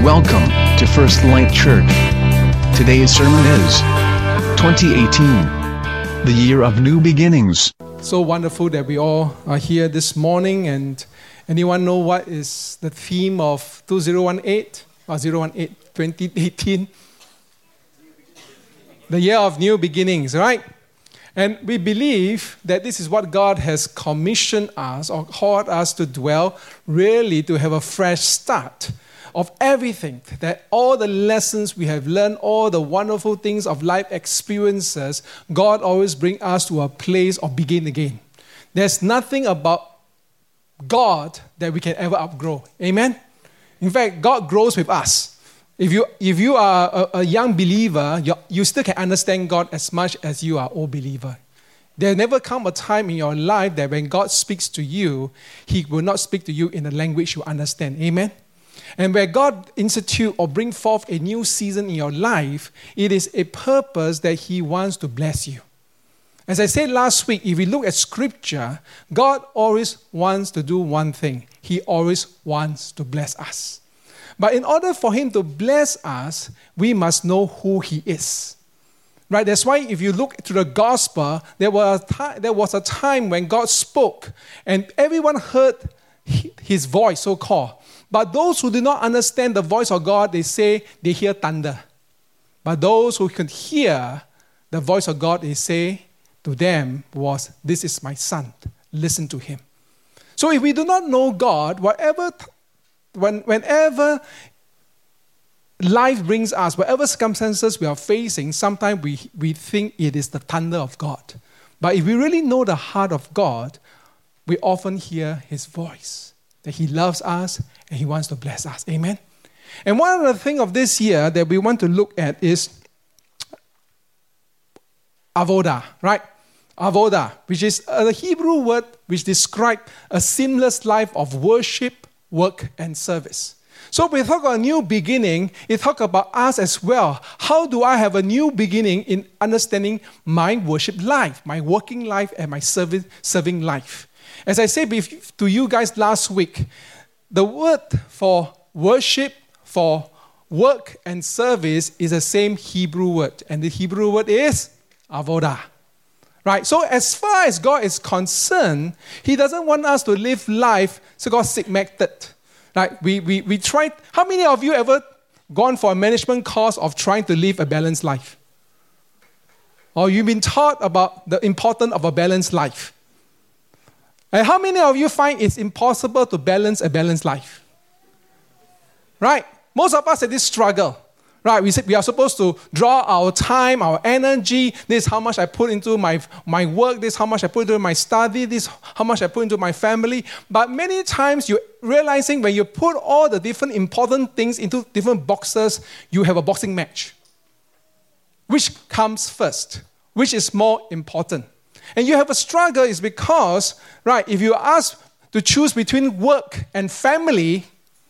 Welcome to First Light Church. Today's sermon is 2018, the year of new beginnings. So wonderful that we all are here this morning. And anyone know what is the theme of 2018 or 2018? The year of new beginnings, right? And we believe that this is what God has commissioned us or called us to dwell, really to have a fresh start of everything, that all the lessons we have learned, all the wonderful things of life experiences, God always brings us to a place of begin again. There's nothing about God that we can ever outgrow. Amen? In fact, God grows with us. If you are a young believer, you still can understand God as much as you are an old believer. There never come a time in your life that when God speaks to you, He will not speak to you in a language you understand. Amen? And where God institute or bring forth a new season in your life, it is a purpose that He wants to bless you. As I said last week, if we look at Scripture, God always wants to do one thing. He always wants to bless us. But in order for Him to bless us, we must know who He is. Right? That's why if you look to the gospel, there was a time when God spoke and everyone heard His voice, so-called. But those who do not understand the voice of God, they say they hear thunder. But those who can hear the voice of God, they say to them was, "This is my son, listen to him." So if we do not know God, whenever life brings us, whatever circumstances we are facing, sometimes we think it is the thunder of God. But if we really know the heart of God, we often hear His voice, that He loves us and He wants to bless us. Amen? And one of the things of this year that we want to look at is avodah, right? Avodah, which is a Hebrew word which describes a seamless life of worship, work, and service. So when we talk about a new beginning, it talks about us as well. How do I have a new beginning in understanding my worship life, my working life, and my serving life? As I said to you guys last week, the word for worship, for work and service is the same Hebrew word. And the Hebrew word is avodah. Right? So as far as God is concerned, He doesn't want us to live life so-called segmented. Right? We try. How many of you ever gone for a management course of trying to live a balanced life? Or you've been taught about the importance of a balanced life? And how many of you find it's impossible to balance a balanced life? Right? Most of us have this struggle. Right? We are supposed to draw our time, our energy. This is how much I put into my work. This is how much I put into my study. This is how much I put into my family. But many times you're realizing when you put all the different important things into different boxes, you have a boxing match. Which comes first? Which is more important? And you have a struggle is because, right, if you are asked to choose between work and family,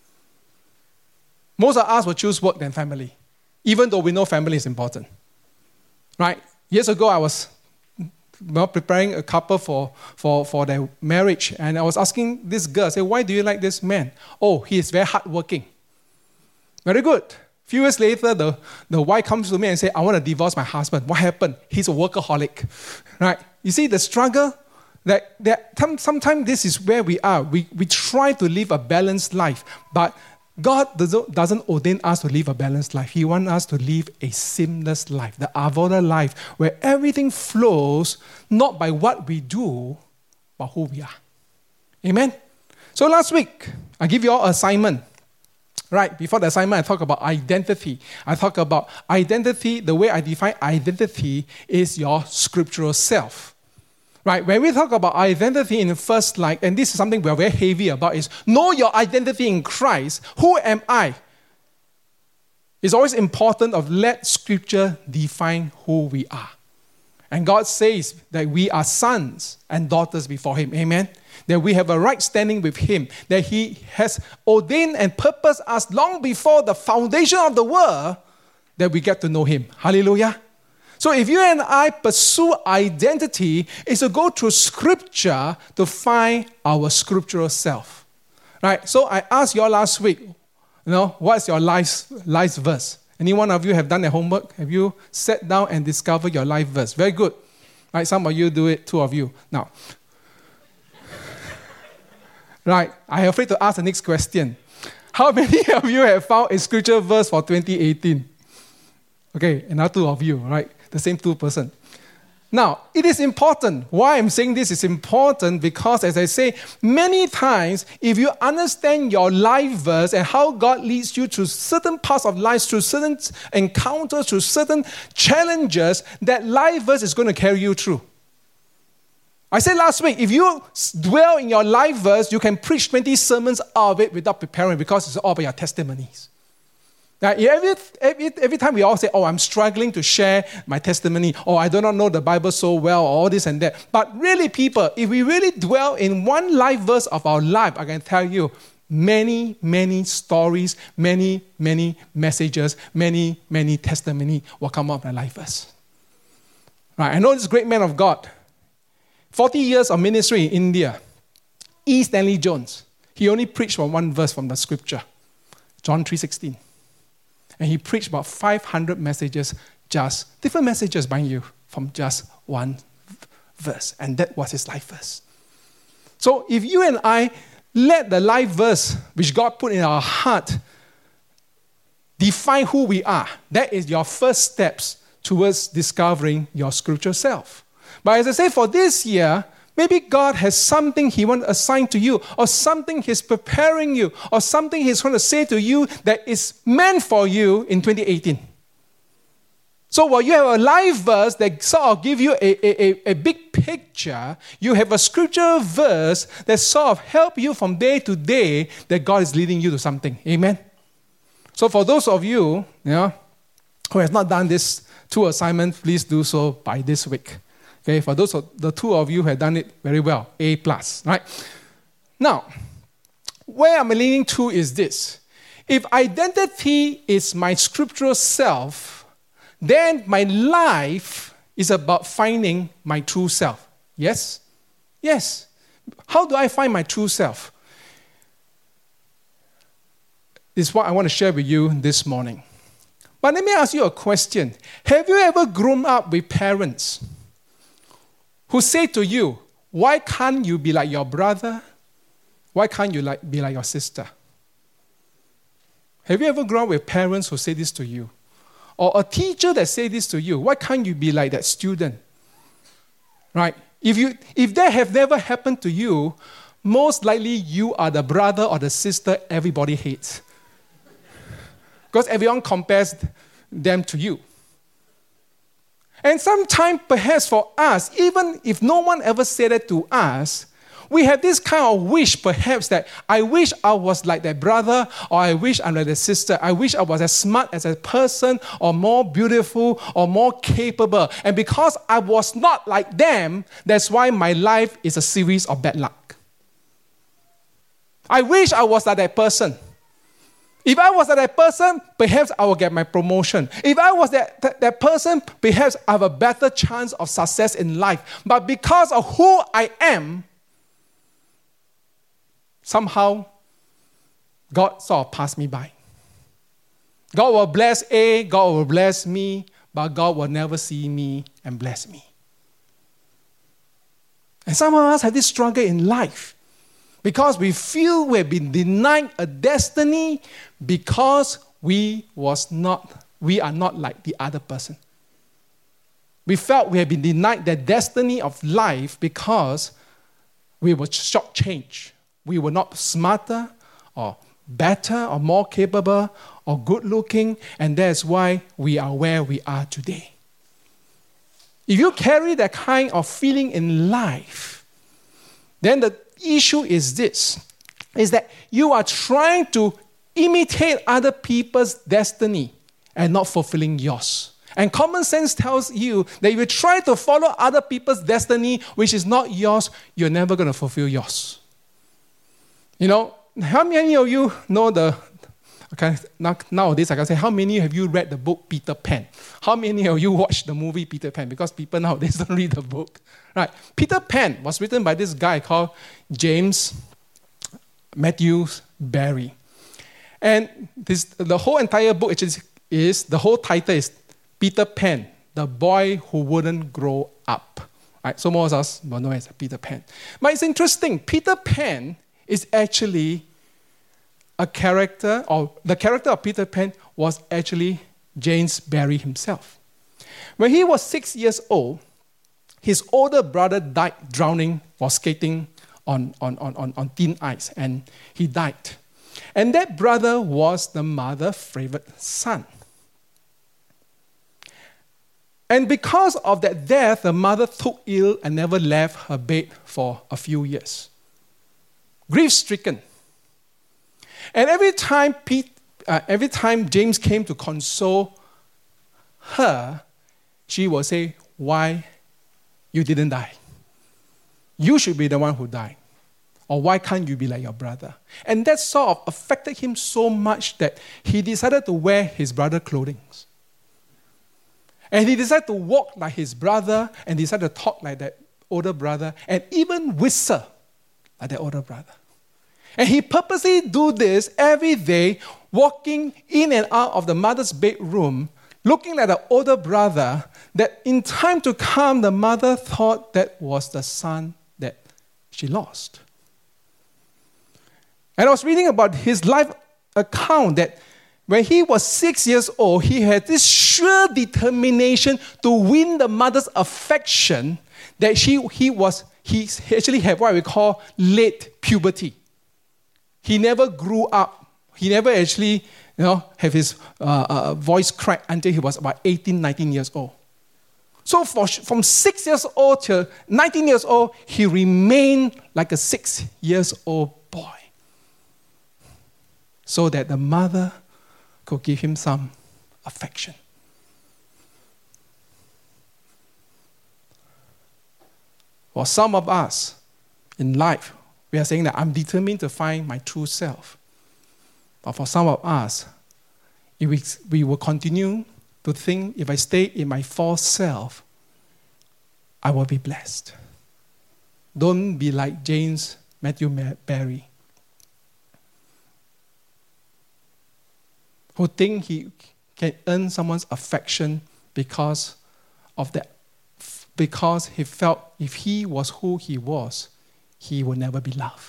most of us will choose work than family, even though we know family is important. Right? Years ago, I was preparing a couple for their marriage, and I was asking this girl, I said, "Why do you like this man?" "Oh, he is very hardworking." Very good. A few years later, the wife comes to me and says, "I want to divorce my husband." What happened? He's a workaholic. Right? You see the struggle? That sometimes this is where we are. We try to live a balanced life, but God doesn't ordain us to live a balanced life. He wants us to live a seamless life, the avodah life, where everything flows not by what we do, but who we are. Amen? So last week, I give you all an assignment. Right, before the assignment, I talk about identity. I talk about identity, the way I define identity is your scriptural self. Right, when we talk about identity in First Light, and this is something we're very heavy about, is know your identity in Christ. Who am I? It's always important of let Scripture define who we are. And God says that we are sons and daughters before Him. Amen? That we have a right standing with Him. That He has ordained and purposed us long before the foundation of the world that we get to know Him. Hallelujah. So if you and I pursue identity, is to go through Scripture to find our scriptural self. Right? So I asked you all last week, what's your life's verse? Any one of you have done the homework? Have you sat down and discovered your life verse? Very good. Right, some of you do it, 2 of you. Now, right, I am afraid to ask the next question. How many of you have found a scripture verse for 2018? Okay, another 2 of you, right? The same 2 person. Now, it is important. Why I'm saying this is important because, as I say, many times, if you understand your life verse and how God leads you through certain parts of life, through certain encounters, through certain challenges, that life verse is going to carry you through. I said last week, if you dwell in your life verse, you can preach 20 sermons out of it without preparing because it's all about your testimonies. Now, every time we all say, I'm struggling to share my testimony, or I do not know the Bible so well, or all this and that. But really, people, if we really dwell in one life verse of our life, I can tell you, many, many stories, many, many messages, many, many testimony will come out of my life verse. Right? I know this great man of God, 40 years of ministry in India, E. Stanley Jones. He only preached from one verse from the scripture, John 3:16. And he preached about 500 messages, just different messages by you from just one verse. And that was his life verse. So if you and I let the life verse, which God put in our heart, define who we are, that is your first steps towards discovering your spiritual self. But as I say, for this year, maybe God has something He wants to assign to you, or something He's preparing you, or something He's going to say to you that is meant for you in 2018. So while you have a life verse that sort of give you a big picture, you have a scripture verse that sort of help you from day to day that God is leading you to something. Amen? So for those of you, who has not done this 2 assignments, please do so by this week. Okay, for those of the 2 of you who have done it very well, A+, right? Now, where I'm leaning to is this. If identity is my scriptural self, then my life is about finding my true self. Yes? Yes. How do I find my true self? This is what I want to share with you this morning. But let me ask you a question. Have you ever grown up with parents who say to you, why can't you be like your brother? Why can't you be like your sister? Have you ever grown up with parents who say this to you? Or a teacher that say this to you, why can't you be like that student? Right? If that have never happened to you, most likely you are the brother or the sister everybody hates. Because everyone compares them to you. And sometimes, perhaps for us, even if no one ever said it to us, we have this kind of wish, perhaps, that I wish I was like that brother, or I wish I'm like that sister. I wish I was as smart as a person, or more beautiful, or more capable. And because I was not like them, that's why my life is a series of bad luck. I wish I was like that person. If I was that person, perhaps I will get my promotion. If I was that person, perhaps I have a better chance of success in life. But because of who I am, somehow God sort of passed me by. God will bless A, God will bless me, but God will never see me and bless me. And some of us have this struggle in life. Because we feel we've been denied a destiny because we are not like the other person. We felt we had been denied the destiny of life because we were shortchanged. We were not smarter or better or more capable or good looking, and that's why we are where we are today. If you carry that kind of feeling in life, then the issue is this, is that you are trying to imitate other people's destiny and not fulfilling yours. And common sense tells you that if you try to follow other people's destiny, which is not yours, you're never going to fulfill yours. How many of you know nowadays I can say, how many have you read the book Peter Pan? How many of you watched the movie Peter Pan? Because people nowadays don't read the book. Right? Peter Pan was written by this guy called James Matthews Barrie. And the whole entire book actually the whole title is Peter Pan, the boy who wouldn't grow up. Right? So most of us will know as Peter Pan. But it's interesting. Peter Pan is actually a character, or the character of Peter Pan was actually James Barrie himself. When he was 6 years old, his older brother died drowning while skating on thin ice, and he died. And that brother was the mother's favorite son. And because of that death, the mother took ill and never left her bed for a few years. Grief-stricken. And every time James came to console her, she would say, "Why you didn't die? You should be the one who died. Or why can't you be like your brother?" And that sort of affected him so much that he decided to wear his brother's clothing. And he decided to walk like his brother, and decided to talk like that older brother, and even whistle like that older brother. And he purposely do this every day, walking in and out of the mother's bedroom, looking like the older brother, that in time to come, the mother thought that was the son that she lost. And I was reading about his life account that when he was 6 years old, he had this sheer determination to win the mother's affection that he actually had what we call late puberty. He never grew up. He never actually have his voice crack until he was about 18, 19 years old. So from 6 years old to 19 years old, he remained like a 6 years old boy. So that the mother could give him some affection. For some of us in life, we are saying that I'm determined to find my true self. But for some of us, we will continue to think, if I stay in my false self, I will be blessed. Don't be like James Matthew Barrie, who think he can earn someone's affection because of that, because he felt if he was who he was, he will never be loved.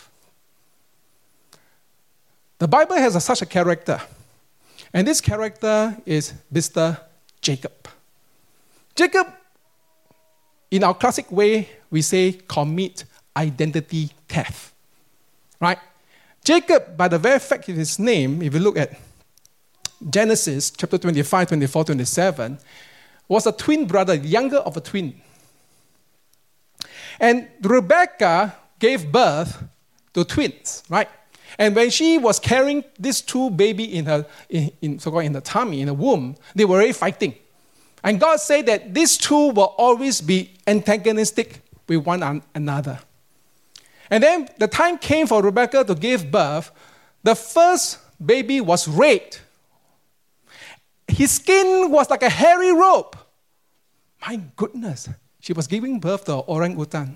The Bible has such a character, and this character is Mr. Jacob. Jacob, in our classic way, we say commit identity theft. Right? Jacob, by the very fact of his name, if you look at Genesis chapter 25, 24, 27, was a twin brother, younger of a twin. And Rebecca gave birth to twins, right? And when she was carrying these two babies in the tummy, in the womb, they were already fighting. And God said that these two will always be antagonistic with one another. And then the time came for Rebecca to give birth. The first baby was red. His skin was like a hairy rope. My goodness, she was giving birth to an orangutan.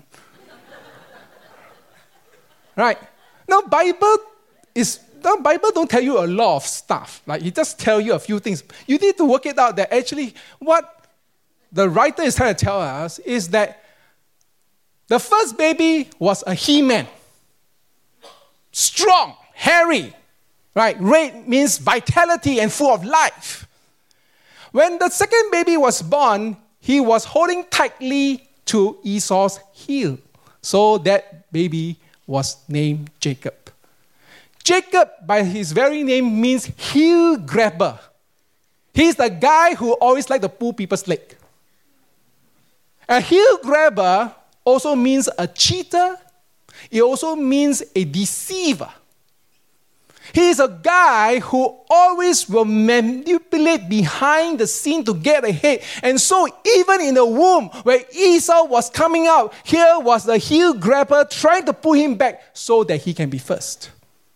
Right? Now, Bible don't tell you a lot of stuff. Like, it just tell you a few things. You need to work it out that actually what the writer is trying to tell us is that the first baby was a he-man. Strong, hairy. Right? Red means vitality and full of life. When the second baby was born, he was holding tightly to Esau's heel. So that baby was named Jacob. Jacob, by his very name, means heel grabber. He's the guy who always likes to pull people's leg. A heel grabber also means a cheater. It also means a deceiver. He is a guy who always will manipulate behind the scene to get ahead. And so even in the womb where Esau was coming out, here was the heel grabber trying to pull him back so that he can be first.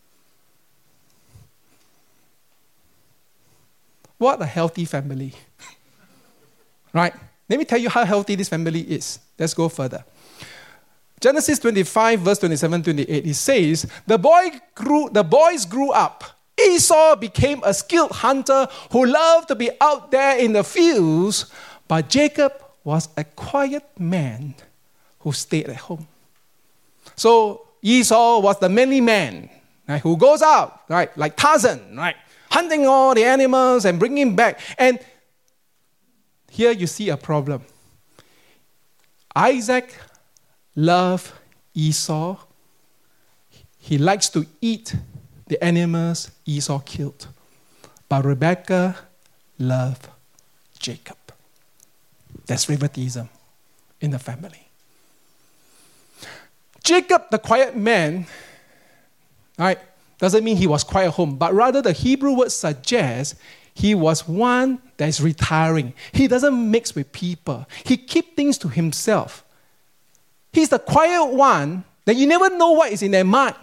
What a healthy family. Right? Let me tell you how healthy this family is. Let's go further. Genesis 25, verse 27, 28, it says, the boys grew up Esau became a skilled hunter who loved to be out there in the fields, but Jacob was a quiet man who stayed at home. So Esau was the manly man, right, who goes out, right, like Tarzan, right, hunting all the animals and bringing back. And here you see a problem. Isaac loved Esau. He likes to eat the animals Esau killed. But Rebekah loved Jacob. That's favoritism in the family. Jacob, the quiet man, right, doesn't mean he was quiet at home, but rather the Hebrew word suggests he was one that is retiring. He doesn't mix with people. He keeps things to himself. He's the quiet one that you never know what is in their mind.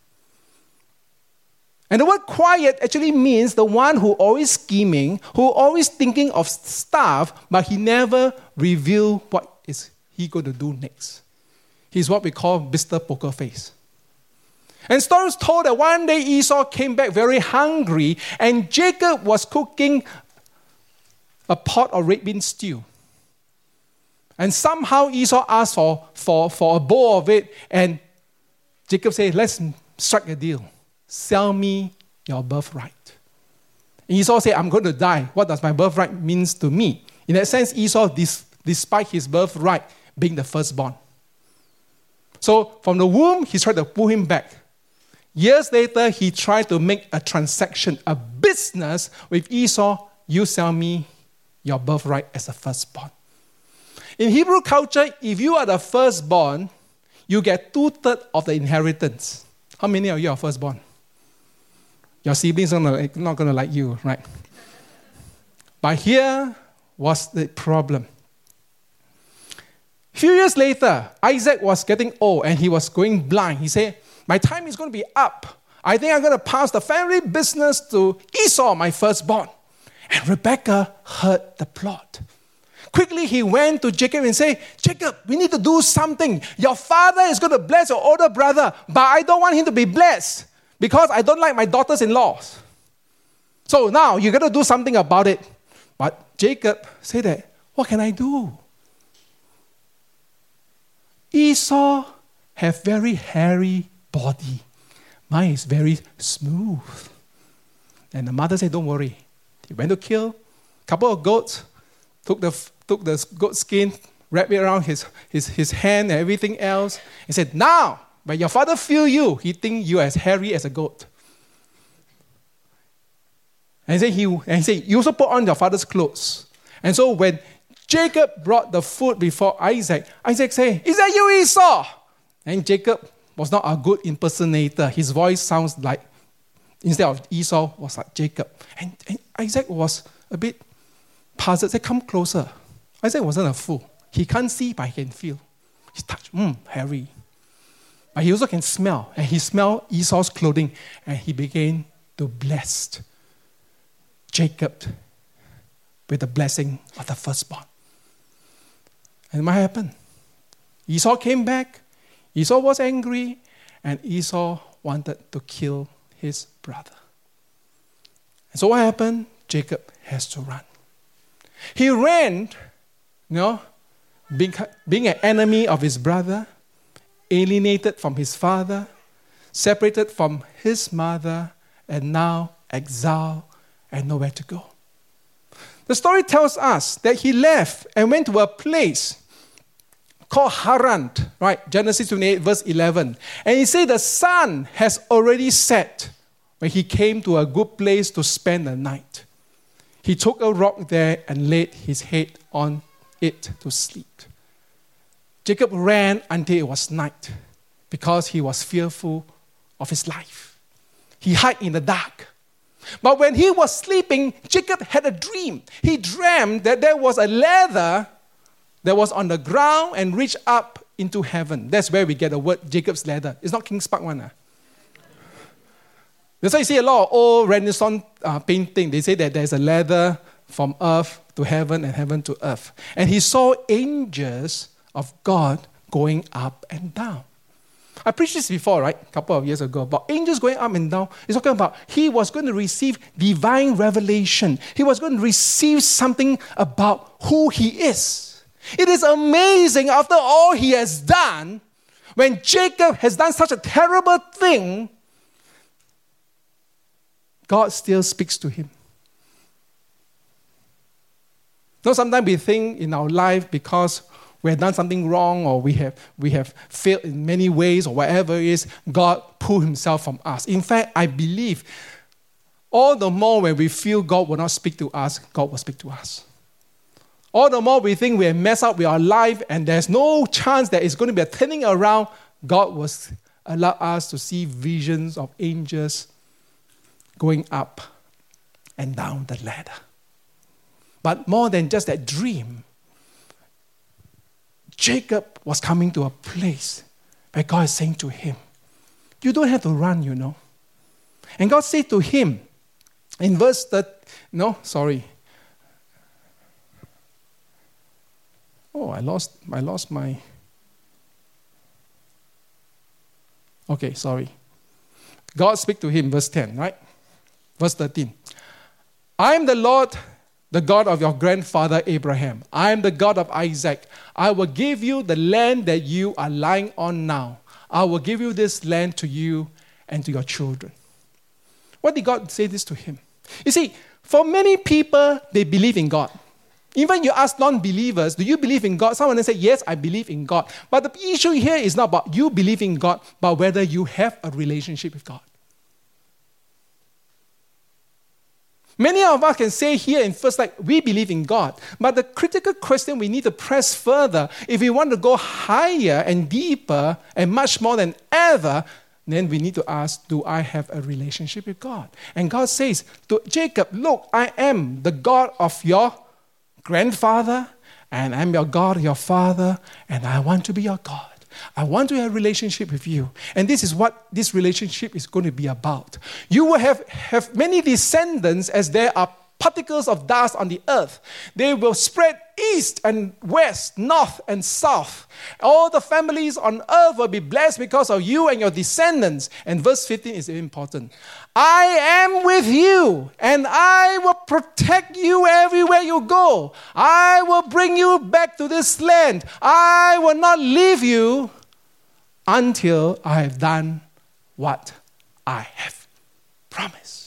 And the word quiet actually means the one who always scheming, who always thinking of stuff, but he never reveal what is he going to do next. He's what we call Mr. Poker Face. And stories told that one day Esau came back very hungry and Jacob was cooking a pot of red bean stew. And somehow Esau asked for a bowl of it, and Jacob said, let's strike a deal. Sell me your birthright. And Esau said, I'm going to die. What does my birthright mean to me? In that sense, Esau, despite his birthright being the firstborn. So from the womb, he tried to pull him back. Years later, he tried to make a transaction, a business with Esau. You sell me your birthright as a firstborn. In Hebrew culture, if you are the firstborn, you get 2/3 of the inheritance. How many of you are firstborn? Your siblings are not going to like you, right? But here was the problem. A few years later, Isaac was getting old and he was going blind. He said, my time is going to be up. I think I'm going to pass the family business to Esau, my firstborn. And Rebekah heard the plot. Quickly, he went to Jacob and said, Jacob, we need to do something. Your father is going to bless your older brother, but I don't want him to be blessed because I don't like my daughters-in-law. So now, you're going to do something about it. But Jacob said that, what can I do? Esau have very hairy body. Mine is very smooth. And the mother said, don't worry. He went to kill a couple of goats, took the goat skin, wrapped it around his hand and everything else. He said, now, when your father feel you, he think you as hairy as a goat. And he said, you also put on your father's clothes. And so when Jacob brought the food before Isaac, Isaac said, is that you, Esau? And Jacob was not a good impersonator. His voice sounds like, instead of Esau, was like Jacob. And Isaac was a bit puzzled, said, come closer. Isaac wasn't a fool. He can't see, but he can feel. He touched, hairy. But he also can smell. And he smelled Esau's clothing. And he began to bless Jacob with the blessing of the firstborn. And what happened? Esau came back. Esau was angry. And Esau wanted to kill his brother. And so what happened? Jacob has to run. He ran, being an enemy of his brother, alienated from his father, separated from his mother, and now exiled and nowhere to go. The story tells us that he left and went to a place called Haran, right? Genesis 28, verse 11. And he said the sun has already set when he came to a good place to spend the night. He took a rock there and laid his head on it to sleep. Jacob ran until it was night because he was fearful of his life. He hid in the dark. But when he was sleeping, Jacob had a dream. He dreamed that there was a ladder that was on the ground and reached up into heaven. That's where we get the word Jacob's ladder. It's not King's Park one. That's why you see a lot of old Renaissance painting. They say that there's a ladder from earth to heaven and heaven to earth. And he saw angels of God going up and down. I preached this before, right? A couple of years ago, about angels going up and down. It's talking about he was going to receive divine revelation. He was going to receive something about who he is. It is amazing after all he has done, when Jacob has done such a terrible thing, God still speaks to him. Now, sometimes we think in our life because we have done something wrong or we have failed in many ways or whatever it is, God pulled himself from us. In fact, I believe all the more when we feel God will not speak to us, God will speak to us. All the more we think we have messed up with our life and there's no chance that it's going to be a turning around, God will allow us to see visions of angels going up and down the ladder. But more than just that dream, Jacob was coming to a place where God is saying to him, you don't have to run, you know. And God said to him in verse 30, I lost my... Okay, sorry. God speak to him, verse 10, right? Verse 13. I am the Lord, the God of your grandfather Abraham. I am the God of Isaac. I will give you the land that you are lying on now. I will give you this land to you and to your children. What did God say this to him? You see, for many people, they believe in God. Even you ask non-believers, do you believe in God? Someone will say, yes, I believe in God. But the issue here is not about you believing in God, but whether you have a relationship with God. Many of us can say here in First Light, we believe in God. But the critical question we need to press further, if we want to go higher and deeper and much more than ever, then we need to ask, do I have a relationship with God? And God says to Jacob, look, I am the God of your grandfather, and I'm your God, your father, and I want to be your God. I want to have a relationship with you. And this is what this relationship is going to be about. You will have many descendants as there are particles of dust on the earth. They will spread east and west, north and south. All the families on earth will be blessed because of you and your descendants. And verse 15 is very important. I am with you, and I will protect you everywhere you go. I will bring you back to this land. I will not leave you until I have done what I have promised.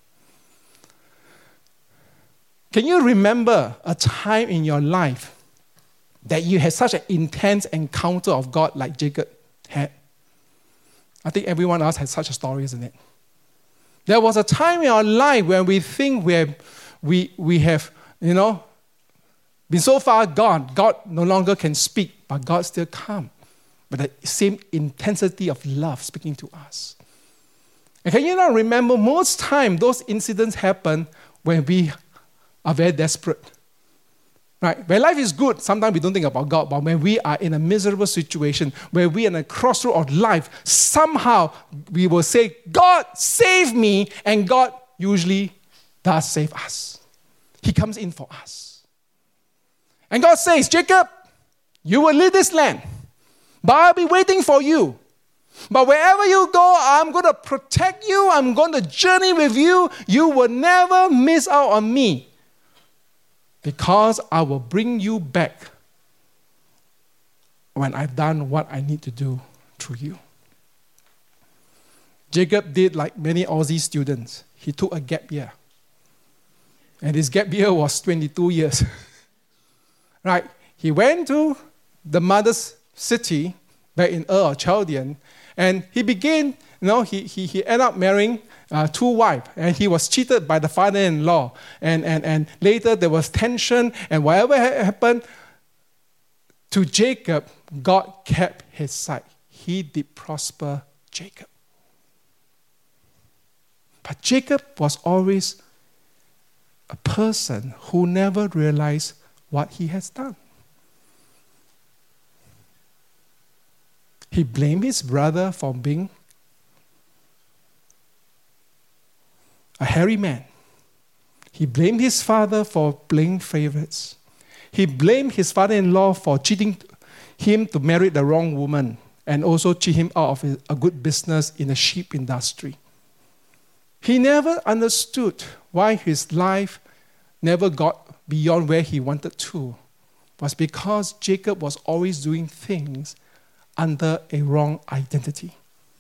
Can you remember a time in your life that you had such an intense encounter of God like Jacob had? I think everyone else has such a story, isn't it? There was a time in our life when we think we have, been so far gone. God no longer can speak, but God still comes with the same intensity of love speaking to us. And can you not remember most time those incidents happen when we are very desperate? Right? When life is good, sometimes we don't think about God, but when we are in a miserable situation, where we are in a crossroad of life, somehow we will say, God, save me, and God usually does save us. He comes in for us. And God says, Jacob, you will leave this land, but I'll be waiting for you. But wherever you go, I'm going to protect you. I'm going to journey with you. You will never miss out on me, because I will bring you back when I've done what I need to do through you. Jacob did like many Aussie students. He took a gap year. And his gap year was 22 years. Right? He went to the mother's city back in Ur or Chaldean, and he began, he ended up marrying two wives, and he was cheated by the father-in-law, and later there was tension, and whatever happened to Jacob, God kept his side. He did prosper Jacob. But Jacob was always a person who never realized what he has done. He blamed his brother for being a hairy man. He blamed his father for playing favorites. He blamed his father-in-law for cheating him to marry the wrong woman. and also cheat him out of a good business in the sheep industry. He never understood why his life never got beyond where he wanted to. It was because Jacob was always doing things under a wrong identity.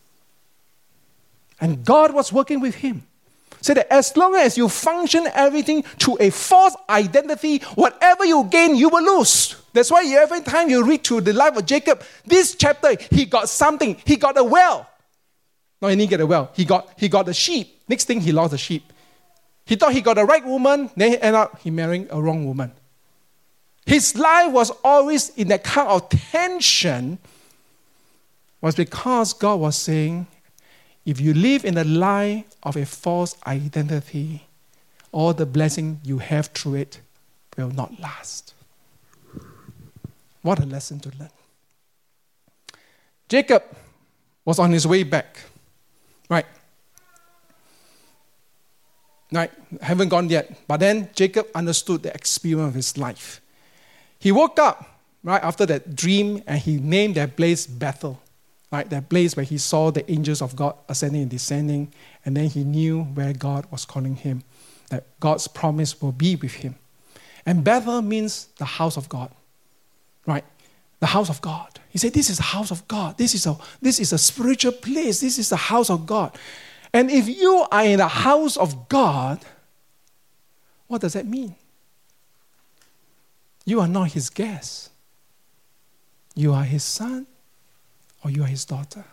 And God was working with him. So that as long as you function everything through a false identity, whatever you gain, you will lose. That's why every time you read through the life of Jacob, this chapter, he got something. He got a well. No, he didn't get a well. He got the sheep. Next thing, he lost the sheep. He thought he got the right woman, then he ended up marrying a wrong woman. His life was always in that kind of tension, was because God was saying, if you live in the lie of a false identity, all the blessing you have through it will not last. What a lesson to learn. Jacob was on his way back. Right? Haven't gone yet. But then Jacob understood the experience of his life. He woke up right after that dream and he named that place Bethel. Right, that place where he saw the angels of God ascending and descending, and then he knew where God was calling him, that God's promise will be with him. And Bethel means the house of God, right? The house of God. He said, this is the house of God. This is a spiritual place. This is the house of God. And if you are in the house of God, what does that mean? You are not his guest. You are his son. Or you are his daughter.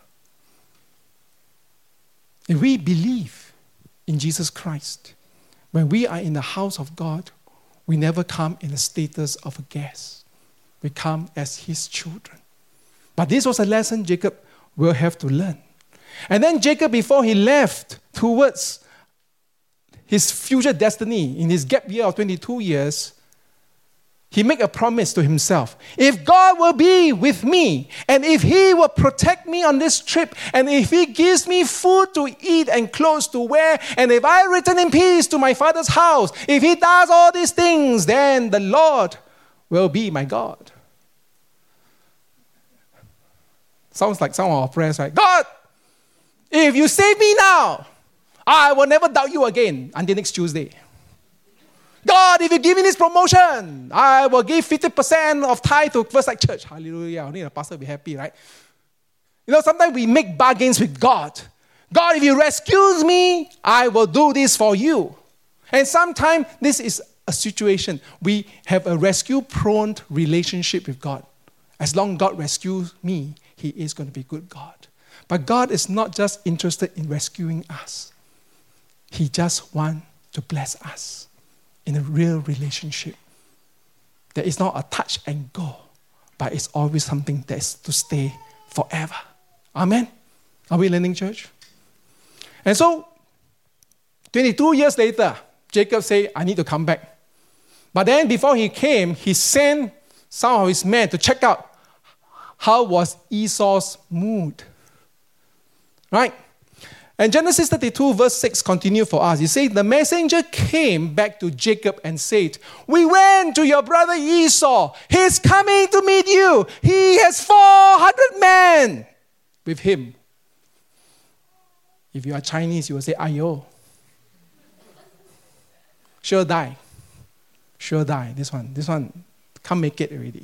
If we believe in Jesus Christ, when we are in the house of God, we never come in the status of a guest. We come as his children. But this was a lesson Jacob will have to learn. And then Jacob, before he left towards his future destiny in his gap year of 22 years, he made a promise to himself. If God will be with me, and if he will protect me on this trip, and if he gives me food to eat and clothes to wear, and if I return in peace to my father's house, if he does all these things, then the Lord will be my God. Sounds like some of our prayers, right? God, if you save me now, I will never doubt you again until next Tuesday. God, if you give me this promotion, I will give 50% of tithe to First Light Church. Hallelujah. Only the pastor will be happy, right? You know, sometimes we make bargains with God. God, if you rescue me, I will do this for you. And sometimes this is a situation. We have a rescue-prone relationship with God. As long as God rescues me, he is going to be good God. But God is not just interested in rescuing us. He just wants to bless us in a real relationship. That is not a touch and go, but it's always something that is to stay forever. Amen? Are we learning, church? And so, 22 years later, Jacob said, I need to come back. But then before he came, he sent some of his men to check out how was Esau's mood. Right? And Genesis 32 verse 6 continue for us. He says, the messenger came back to Jacob and said, we went to your brother Esau. He's coming to meet you. He has 400 men with him. If you are Chinese, you will say, ayo. Sure die. Sure die. This one can't make it already.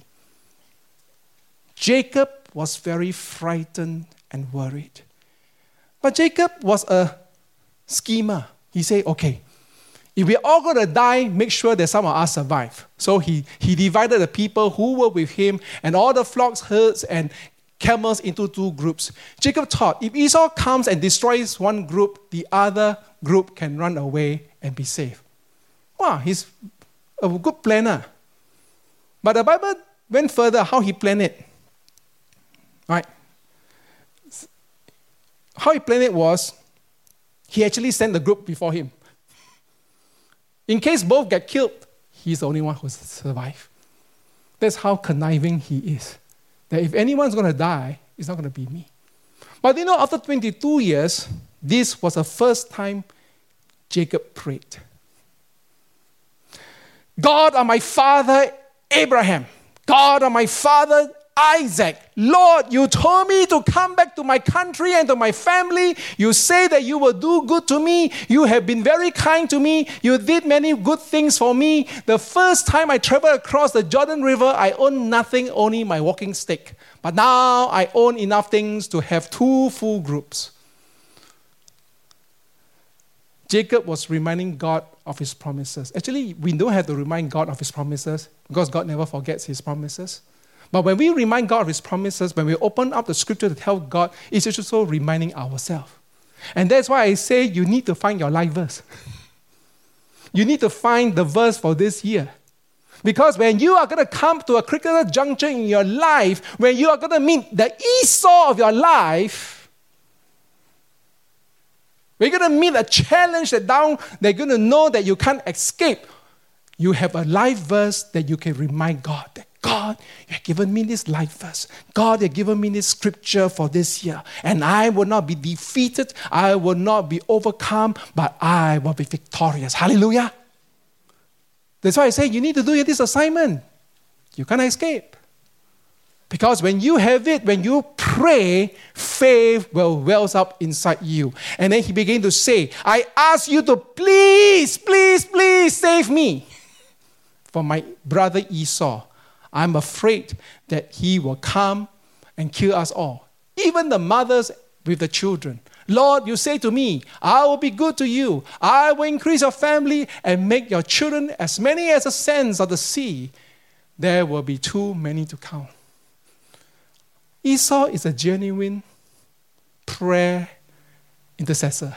Jacob was very frightened and worried. But Jacob was a schemer. He said, okay, if we're all going to die, make sure that some of us survive. So he divided the people who were with him and all the flocks, herds, and camels into two groups. Jacob thought, if Esau comes and destroys one group, the other group can run away and be safe. Wow, he's a good planner. But the Bible went further how he planned it. Right? How he planned it was, he actually sent the group before him. In case both get killed, he's the only one who survived. That's how conniving he is. That if anyone's going to die, it's not going to be me. But you know, after 22 years, this was the first time Jacob prayed. God of my father Abraham, God of my father Isaac, Lord, you told me to come back to my country and to my family. You say that you will do good to me. You have been very kind to me. You did many good things for me. The first time I traveled across the Jordan River, I owned nothing, only my walking stick. But now I own enough things to have 2 full groups. Jacob was reminding God of his promises. Actually, we don't have to remind God of his promises because God never forgets his promises. But when we remind God of his promises, when we open up the scripture to tell God, it's also reminding ourselves. And that's why I say you need to find your life verse. You need to find the verse for this year. Because when you are going to come to a critical juncture in your life, when you are going to meet the Esau of your life, when you're going to meet a challenge they're going to know that you can't escape, you have a life verse that you can remind God that, God, you have given me this life verse. God, you have given me this scripture for this year. And I will not be defeated. I will not be overcome, but I will be victorious. Hallelujah. That's why I say you need to do this assignment. You can't escape. Because when you have it, when you pray, faith will wells up inside you. And then he began to say, I ask you to please, please, please save me from my brother Esau. I'm afraid that he will come and kill us all. Even the mothers with the children. Lord, you say to me, I will be good to you. I will increase your family and make your children as many as the sands of the sea. There will be too many to count. Esau is a genuine prayer intercessor.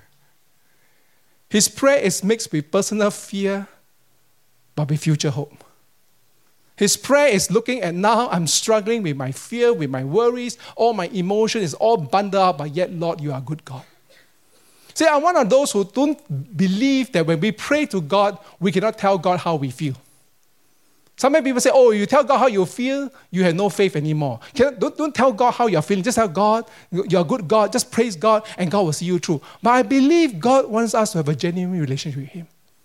His prayer is mixed with personal fear, but with future hope. His prayer is looking at now I'm struggling with my fear, with my worries, all my emotion is all bundled up, but yet, Lord, you are a good God. See, I'm one of those who don't believe that when we pray to God, we cannot tell God how we feel. Some people say, oh, you tell God how you feel, you have no faith anymore. Don't tell God how you're feeling. Just tell God, you're a good God. Just praise God, and God will see you through. But I believe God wants us to have a genuine relationship with Him.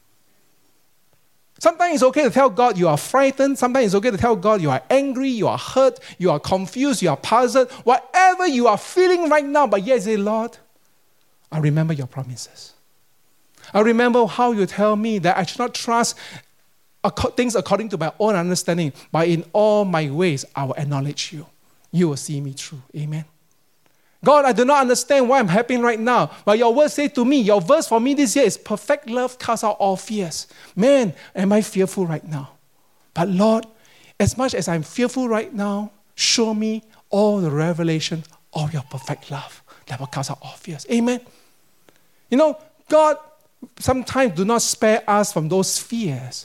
Sometimes it's okay to tell God you are frightened. Sometimes it's okay to tell God you are angry, you are hurt, you are confused, you are puzzled. Whatever you are feeling right now, but yet say, Lord, I remember your promises. I remember how you tell me that I should not trust things according to my own understanding, but in all my ways I will acknowledge you. You will see me through. Amen. God, I do not understand why I'm happening right now, but your word said to me, your verse for me this year is perfect love casts out all fears. Man, am I fearful right now? But Lord, as much as I'm fearful right now, show me all the revelation of your perfect love that will cast out all fears. Amen. You know, God sometimes do not spare us from those fears.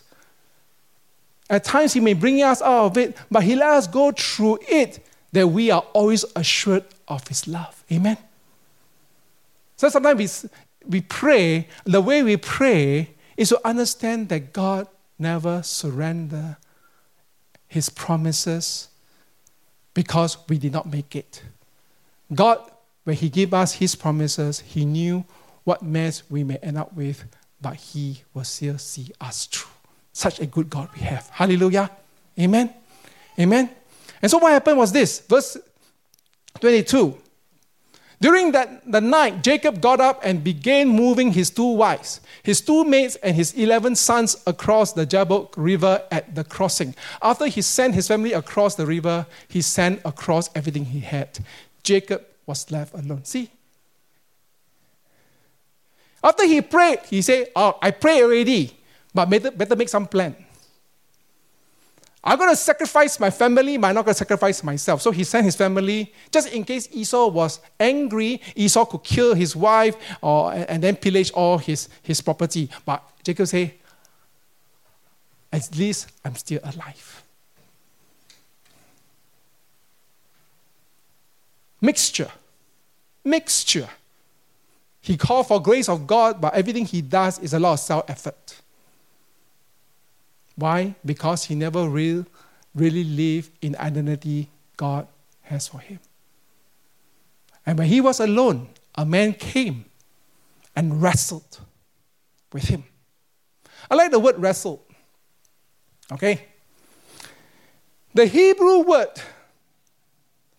At times He may bring us out of it, but He let us go through it that we are always assured of His love. Amen? So sometimes we pray, the way we pray is to understand that God never surrenders His promises because we did not make it. God, when He gave us His promises, He knew what mess we may end up with, but He will still see us through. Such a good God we have. Hallelujah. Amen. Amen. And so what happened was this, verse 22. During the night, Jacob got up and began moving his 2 wives, his 2 maids, and his 11 sons across the Jabbok River at the crossing. After he sent his family across the river, he sent across everything he had. Jacob was left alone. See? After he prayed, he said, oh, I prayed already, but better make some plan. I'm going to sacrifice my family, but I'm not going to sacrifice myself. So he sent his family, just in case Esau was angry, Esau could kill his wife and then pillage all his property. But Jacob said, at least I'm still alive. Mixture. He called for grace of God, but everything he does is a lot of self-effort. Why? Because he never really lived in the identity God has for him. And when he was alone, a man came and wrestled with him. I like the word wrestle. Okay? The Hebrew word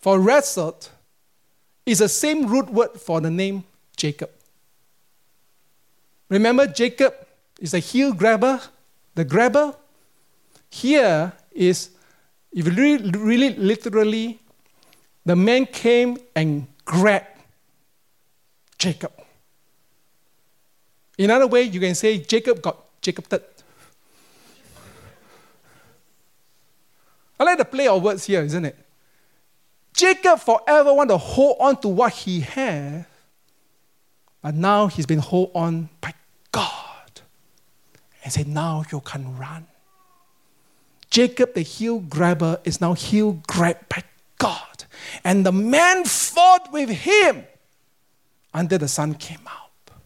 for wrestled is the same root word for the name Jacob. Remember, Jacob is a heel grabber, the grabber. Here is, if you really literally, the man came and grabbed Jacob. In other way, you can say Jacob got Jacobed. I like the play of words here, isn't it? Jacob forever want to hold on to what he had, but now he's been held on by God. And said, now you can run. Jacob, the heel grabber, is now heel grabbed by God. And the man fought with him until the sun came out.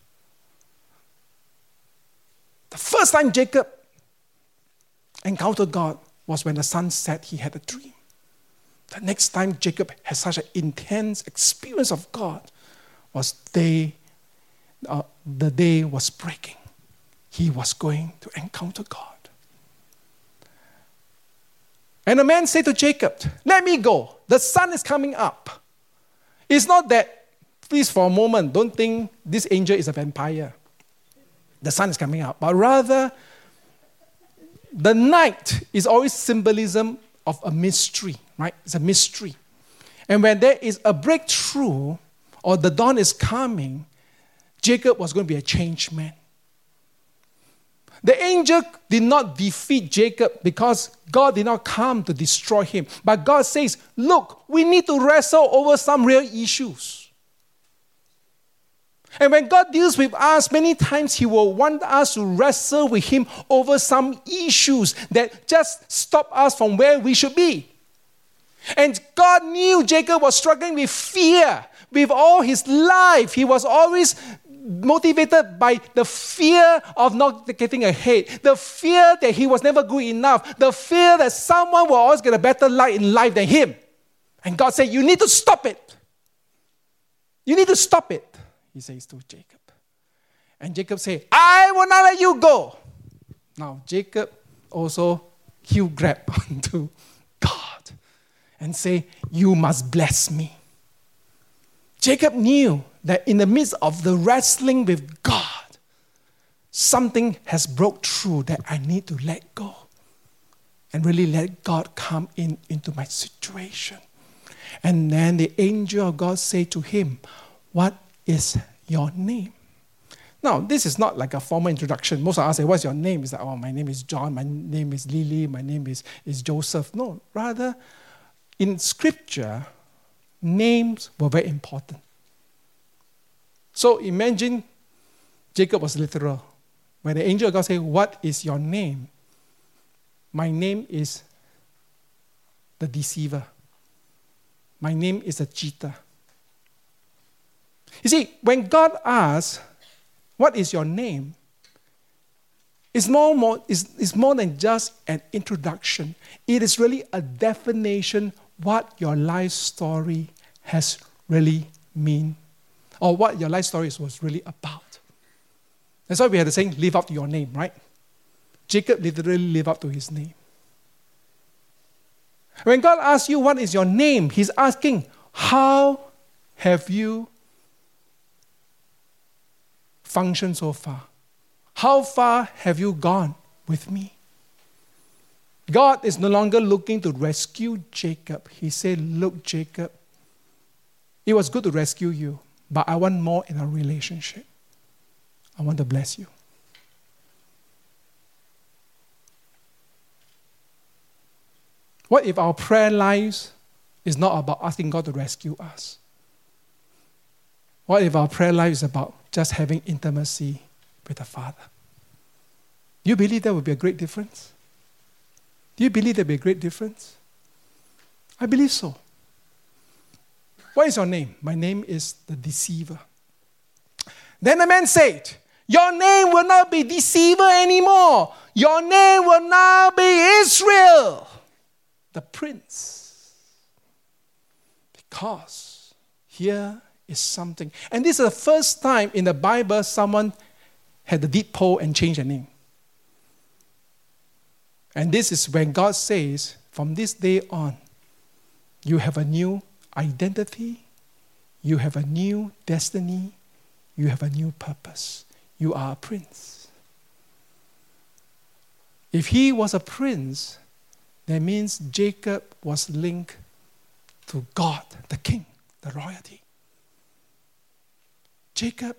The first time Jacob encountered God was when the sun set, he had a dream. The next time Jacob had such an intense experience of God was the day was breaking. He was going to encounter God. And the man said to Jacob, let me go. The sun is coming up. It's not that, please for a moment, don't think this angel is a vampire. The sun is coming up. But rather, the night is always symbolism of a mystery, right? It's a mystery. And when there is a breakthrough or the dawn is coming, Jacob was going to be a changed man. The angel did not defeat Jacob because God did not come to destroy him. But God says, look, we need to wrestle over some real issues. And when God deals with us, many times He will want us to wrestle with Him over some issues that just stop us from where we should be. And God knew Jacob was struggling with fear. With all his life, he was always motivated by the fear of not getting ahead, the fear that he was never good enough, the fear that someone will always get a better life in life than him. And God said, you need to stop it. You need to stop it, he says to Jacob. And Jacob said, I will not let you go. Now, Jacob also heel grabbed onto God and say, you must bless me. Jacob knew that in the midst of the wrestling with God, something has broke through that I need to let go and really let God come into my situation. And then the angel of God said to him, what is your name? Now, this is not like a formal introduction. Most of us say, what's your name? It's like, oh, my name is John, my name is Lily, my name is Joseph. No, rather, in Scripture, names were very important. So imagine Jacob was literal. When the angel of God said, what is your name? My name is the deceiver. My name is a cheater. You see, when God asks, what is your name? It's more than just an introduction. It is really a definition what your life story has really mean, or what your life story was really about. That's why we had the saying, live up to your name, right? Jacob literally lived up to his name. When God asks you what is your name, He's asking, how have you functioned so far? How far have you gone with me? God is no longer looking to rescue Jacob. He said, look, Jacob, it was good to rescue you, but I want more in our relationship. I want to bless you. What if our prayer lives is not about asking God to rescue us? What if our prayer life is about just having intimacy with the Father? Do you believe that would be a great difference? Do you believe there would be a great difference? I believe so. What is your name? My name is the deceiver. Then the man said, your name will not be deceiver anymore. Your name will now be Israel, the prince. Because here is something. And this is the first time in the Bible someone had the deed poll and changed their name. And this is when God says, from this day on, you have a new identity, you have a new destiny, you have a new purpose. You are a prince. If he was a prince, that means Jacob was linked to God, the king, the royalty. Jacob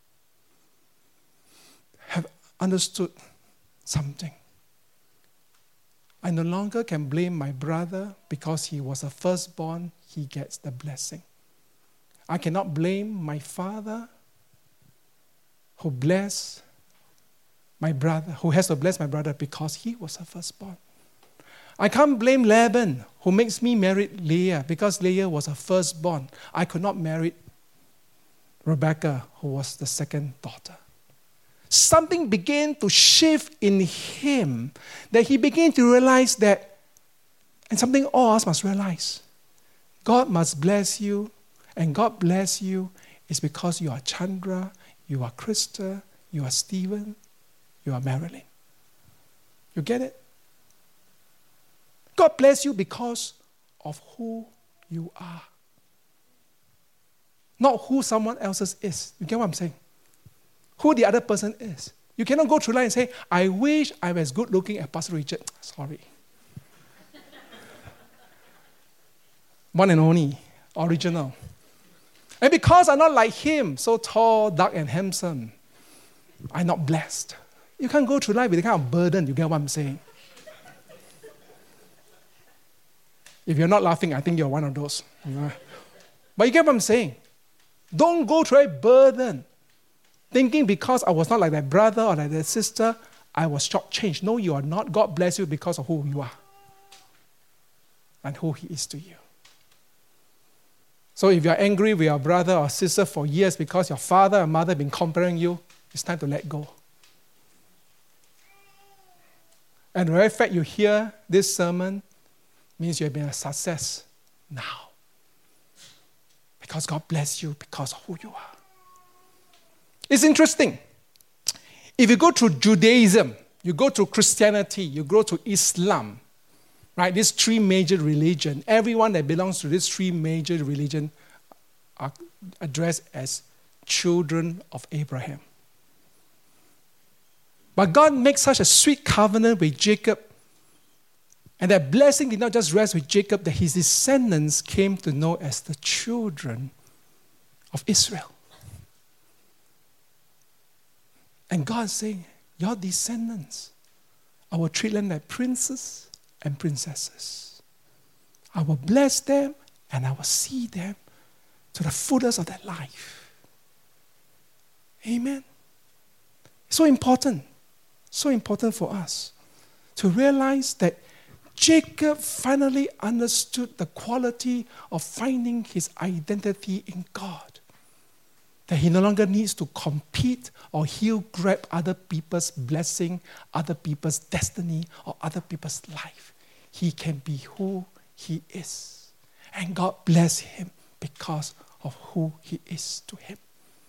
have understood something. I no longer can blame my brother because he was a firstborn, he gets the blessing. I cannot blame my father who blessed my brother, who has to bless my brother because he was a firstborn. I can't blame Laban who makes me marry Leah because Leah was a firstborn. I could not marry Rebecca who was the second daughter. Something began to shift in him that he began to realize that, and something all of us must realize, God must bless you, and God bless you is because you are Chandra, you are Krista, you are Stephen, you are Marilyn. You get it? God bless you because of who you are. Not who someone else's is. You get what I'm saying? Who the other person is. You cannot go through life and say, I wish I was good looking as Pastor Richard. Sorry. One and only, original. And because I'm not like him, so tall, dark, and handsome, I'm not blessed. You can't go through life with a kind of burden. You get what I'm saying? If you're not laughing, I think you're one of those. But you get what I'm saying? Don't go through a burden thinking because I was not like that brother or like that sister, I was shortchanged. No, you are not. God bless you because of who you are and who he is to you. So if you're angry with your brother or sister for years because your father and mother have been comparing you, it's time to let go. And the very fact you hear this sermon means you have been a success now. Because God bless you because of who you are. It's interesting. If you go to Judaism, you go to Christianity, you go to Islam, right? These three major religions, everyone that belongs to these three major religions are addressed as children of Abraham. But God makes such a sweet covenant with Jacob, and that blessing did not just rest with Jacob, that his descendants came to know as the children of Israel. And God is saying, your descendants, I will treat them like princes and princesses. I will bless them and I will see them to the fullest of their life. Amen. So important for us to realize that Jacob finally understood the quality of finding his identity in God. That he no longer needs to compete or he'll grab other people's blessing, other people's destiny, or other people's life. He can be who he is. And God bless him because of who he is to him.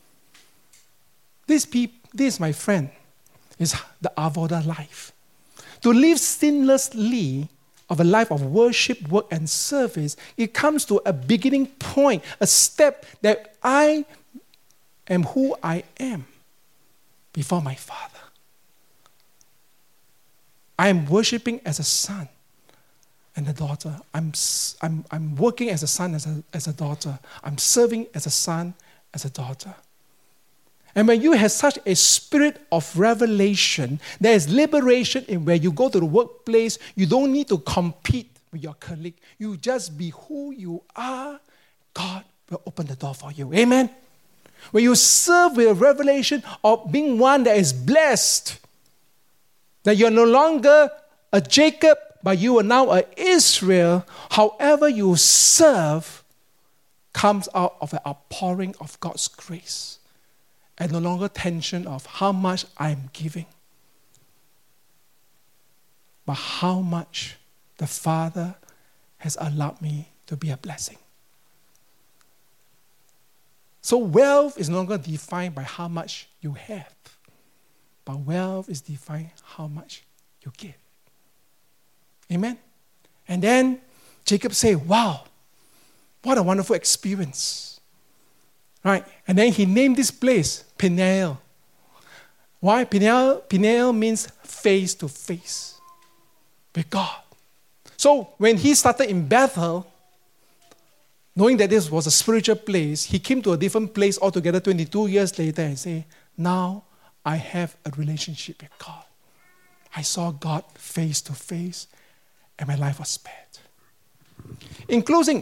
This, my friend, is the Avodah life. To live sinlessly of a life of worship, work, and service, it comes to a beginning point, a step that I am who I am before my Father. I am worshiping as a son and a daughter. I'm working as a son, as a daughter. I'm serving as a son, as a daughter. And when you have such a spirit of revelation, there is liberation in where you go to the workplace. You don't need to compete with your colleague. You just be who you are. God will open the door for you. Amen? When you serve with a revelation of being one that is blessed, that you're no longer a Jacob, but you are now an Israel, however you serve comes out of an outpouring of God's grace. And no longer tension of how much I'm giving, but how much the Father has allowed me to be a blessing. So wealth is no longer defined by how much you have, but wealth is defined how much you give. Amen? And then Jacob said, wow, What a wonderful experience. Right? And then he named this place Peniel. Why? Peniel means face to face with God. So when he started in Bethel, knowing that this was a spiritual place, he came to a different place altogether 22 years later and said, now I have a relationship with God. I saw God face to face and my life was spared. In closing,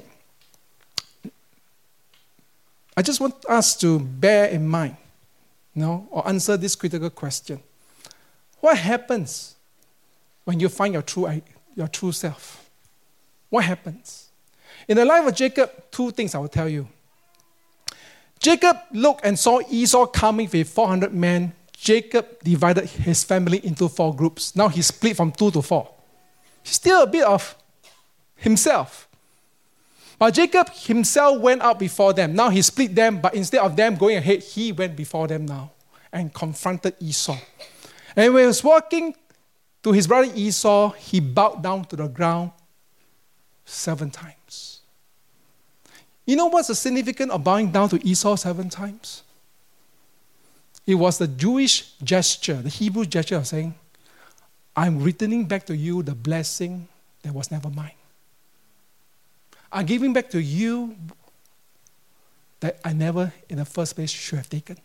I just want us to bear in mind, or answer this critical question. What happens when you find your true self? What happens? In the life of Jacob, two things I will tell you. Jacob looked and saw Esau coming with 400 men. Jacob divided his family into 4 groups. Now he split from 2 to 4. Still a bit of himself. But Jacob himself went out before them. Now he split them, but instead of them going ahead, he went before them now and confronted Esau. And when he was walking to his brother Esau, he bowed down to the ground 7 times. You know what's the significance of bowing down to Esau 7 times? It was the Jewish gesture, the Hebrew gesture of saying, I'm returning back to you the blessing that was never mine. I'm giving back to you that I never, in the first place, should have taken.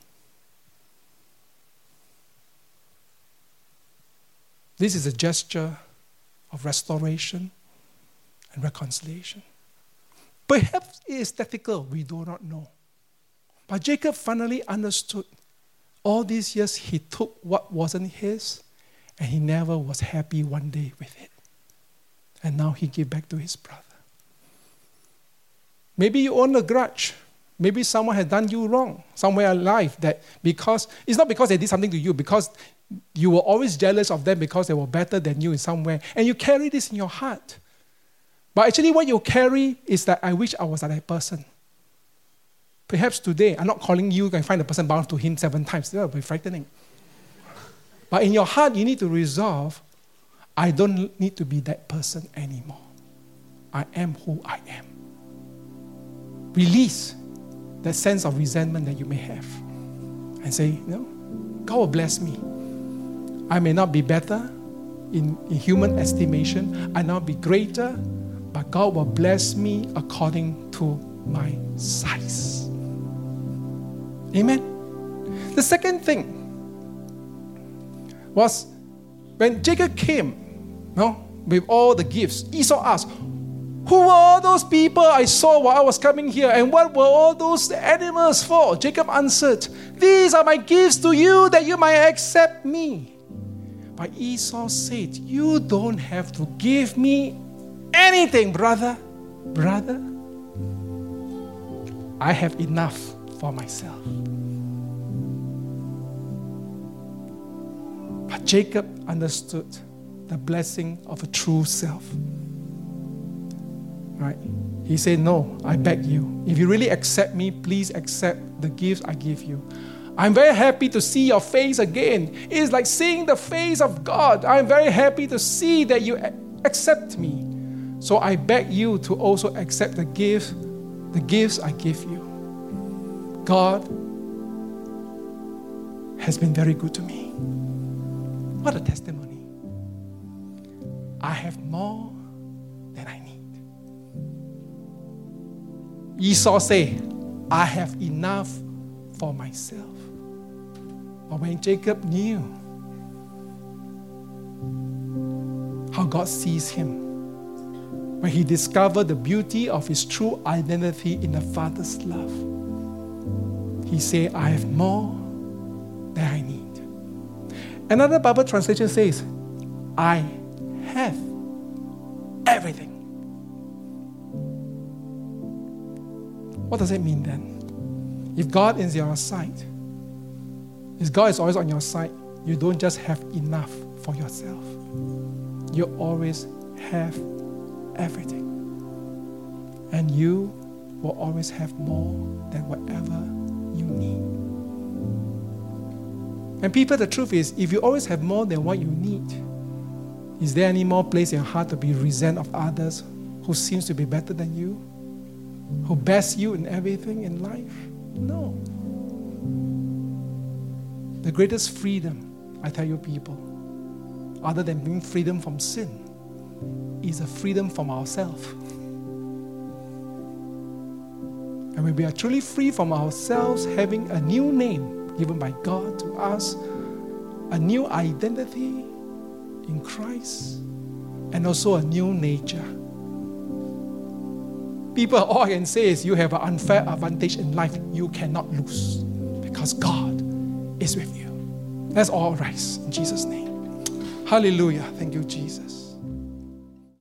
This is a gesture of restoration and reconciliation. Perhaps it is tactical, we do not know. But Jacob finally understood. All these years, he took what wasn't his, and he never was happy one day with it. And now he gave back to his brother. Maybe you own a grudge. Maybe someone had done you wrong somewhere in life, that because it's not because they did something to you, because you were always jealous of them because they were better than you in somewhere, and you carry this in your heart. But actually what you carry is that I wish I was like that person. Perhaps today, I'm not calling you and find the person bound to him 7 times. That would be frightening. But in your heart, you need to resolve, I don't need to be that person anymore. I am who I am. Release that sense of resentment that you may have. And say, God will bless me. I may not be better in human estimation. I may not be greater, but God will bless me according to my size. Amen. The second thing was when Jacob came, with all the gifts, Esau asked, who were all those people I saw while I was coming here, and what were all those animals for? Jacob answered, these are my gifts to you that you might accept me. But Esau said, you don't have to give me anything, brother. Brother, I have enough for myself. But Jacob understood the blessing of a true self. Right? He said, no, I beg you. If you really accept me, please accept the gifts I give you. I'm very happy to see your face again. It is like seeing the face of God. I'm very happy to see that you accept me. So I beg you to also accept the gifts I give you. God has been very good to me. What a testimony. I have more than I need. Esau said, I have enough for myself. But when Jacob knew how God sees him, when he discovered the beauty of his true identity in the Father's love, he said, I have more than I need. Another Bible translation says, I have everything. What does it mean then? If God is on your side, if God is always on your side, you don't just have enough for yourself. You always have everything. And you will always have more than whatever you need. And people, the truth is, if you always have more than what you need, is there any more place in your heart to be resent of others who seems to be better than you? who best you in everything in life? No. The greatest freedom, I tell you people, other than being freedom from sin, is a freedom from ourselves. And when we are truly free from ourselves, having a new name given by God to us, a new identity in Christ, and also a new nature. People, all I can say is you have an unfair advantage in life. You cannot lose because God is with you. Let's all rise in Jesus' name. Hallelujah. Thank you, Jesus.